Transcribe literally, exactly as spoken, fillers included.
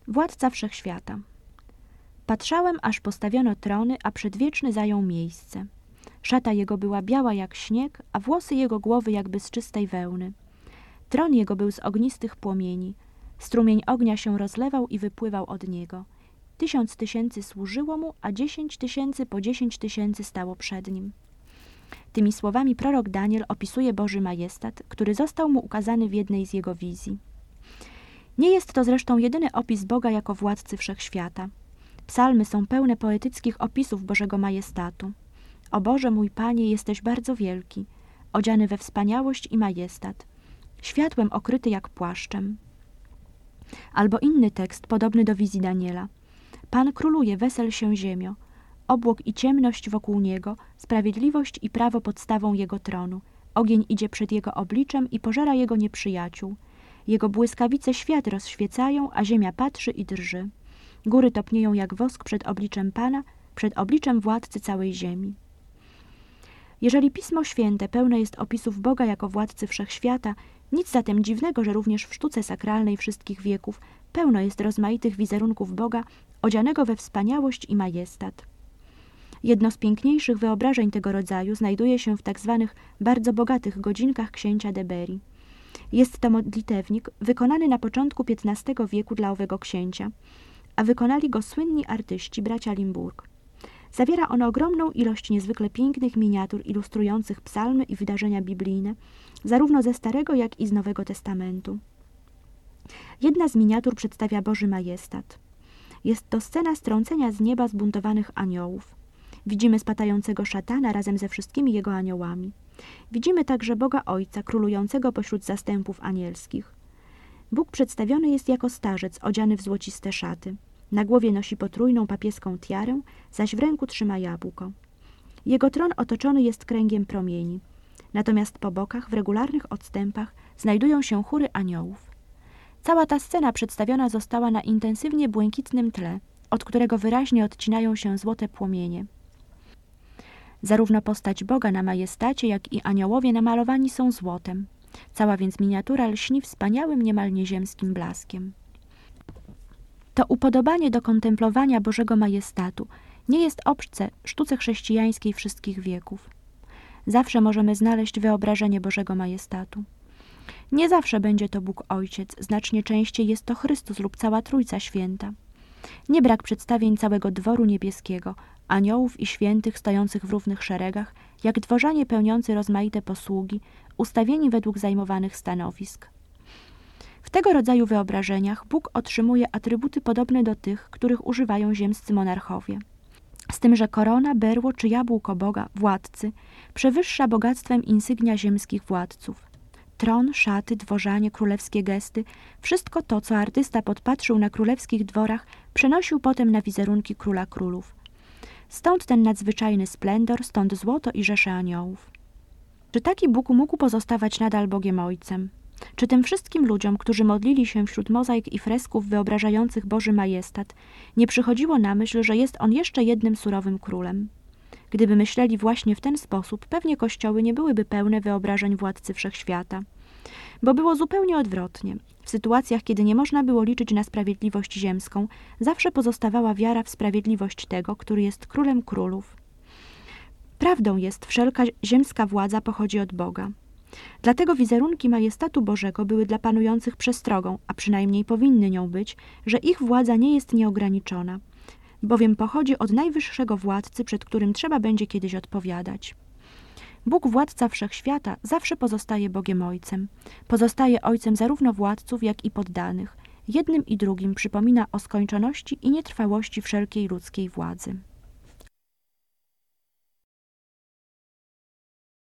Władca wszechświata. Patrzałem, aż postawiono trony, a przedwieczny zajął miejsce. Szata jego była biała jak śnieg, a włosy jego głowy jakby z czystej wełny. Tron jego był z ognistych płomieni. Strumień ognia się rozlewał i wypływał od niego. Tysiąc tysięcy służyło mu, a dziesięć tysięcy po dziesięć tysięcy stało przed nim. Tymi słowami prorok Daniel opisuje Boży majestat, który został mu ukazany w jednej z jego wizji. Nie jest to zresztą jedyny opis Boga jako władcy wszechświata. Psalmy są pełne poetyckich opisów Bożego majestatu. O Boże mój Panie, jesteś bardzo wielki, odziany we wspaniałość i majestat, światłem okryty jak płaszczem. Albo inny tekst podobny do wizji Daniela. Pan króluje, wesel się ziemio, obłok i ciemność wokół niego, sprawiedliwość i prawo podstawą jego tronu. Ogień idzie przed jego obliczem i pożera jego nieprzyjaciół. Jego błyskawice świat rozświecają, a ziemia patrzy i drży. Góry topnieją jak wosk przed obliczem Pana, przed obliczem władcy całej ziemi. Jeżeli Pismo Święte pełne jest opisów Boga jako władcy wszechświata, nic zatem dziwnego, że również w sztuce sakralnej wszystkich wieków pełno jest rozmaitych wizerunków Boga, odzianego we wspaniałość i majestat. Jedno z piękniejszych wyobrażeń tego rodzaju znajduje się w tak zwanych bardzo bogatych godzinkach księcia de Berry. Jest to modlitewnik wykonany na początku piętnastego wieku dla owego księcia, a wykonali go słynni artyści bracia Limburg. Zawiera on ogromną ilość niezwykle pięknych miniatur ilustrujących psalmy i wydarzenia biblijne, zarówno ze Starego, jak i z Nowego Testamentu. Jedna z miniatur przedstawia Boży majestat. Jest to scena strącenia z nieba zbuntowanych aniołów. Widzimy spatającego szatana razem ze wszystkimi jego aniołami. Widzimy także Boga Ojca, królującego pośród zastępów anielskich. Bóg przedstawiony jest jako starzec, odziany w złociste szaty. Na głowie nosi potrójną papieską tiarę, zaś w ręku trzyma jabłko. Jego tron otoczony jest kręgiem promieni. Natomiast po bokach, w regularnych odstępach, znajdują się chóry aniołów. Cała ta scena przedstawiona została na intensywnie błękitnym tle, od którego wyraźnie odcinają się złote płomienie. Zarówno postać Boga na majestacie, jak i aniołowie namalowani są złotem. Cała więc miniatura lśni wspaniałym, niemal nieziemskim blaskiem. To upodobanie do kontemplowania Bożego majestatu nie jest obce sztuce chrześcijańskiej wszystkich wieków. Zawsze możemy znaleźć wyobrażenie Bożego majestatu. Nie zawsze będzie to Bóg Ojciec, znacznie częściej jest to Chrystus lub cała Trójca Święta. Nie brak przedstawień całego dworu niebieskiego, aniołów i świętych stojących w równych szeregach, jak dworzanie pełniący rozmaite posługi, ustawieni według zajmowanych stanowisk. W tego rodzaju wyobrażeniach Bóg otrzymuje atrybuty podobne do tych, których używają ziemscy monarchowie. Z tym, że korona, berło czy jabłko Boga, władcy, przewyższa bogactwem insygnia ziemskich władców. Tron, szaty, dworzanie, królewskie gesty, wszystko to, co artysta podpatrzył na królewskich dworach, przenosił potem na wizerunki króla królów. Stąd ten nadzwyczajny splendor, stąd złoto i rzesze aniołów. Czy taki Bóg mógł pozostawać nadal Bogiem Ojcem? Czy tym wszystkim ludziom, którzy modlili się wśród mozaik i fresków wyobrażających Boży majestat, nie przychodziło na myśl, że jest on jeszcze jednym surowym królem? Gdyby myśleli właśnie w ten sposób, pewnie kościoły nie byłyby pełne wyobrażeń władcy wszechświata. Bo było zupełnie odwrotnie. W sytuacjach, kiedy nie można było liczyć na sprawiedliwość ziemską, zawsze pozostawała wiara w sprawiedliwość tego, który jest królem królów. Prawdą jest, wszelka ziemska władza pochodzi od Boga. Dlatego wizerunki majestatu Bożego były dla panujących przestrogą, a przynajmniej powinny nią być, że ich władza nie jest nieograniczona, bowiem pochodzi od najwyższego władcy, przed którym trzeba będzie kiedyś odpowiadać. Bóg, władca wszechświata, zawsze pozostaje Bogiem Ojcem. Pozostaje Ojcem zarówno władców, jak i poddanych. Jednym i drugim przypomina o skończoności i nietrwałości wszelkiej ludzkiej władzy.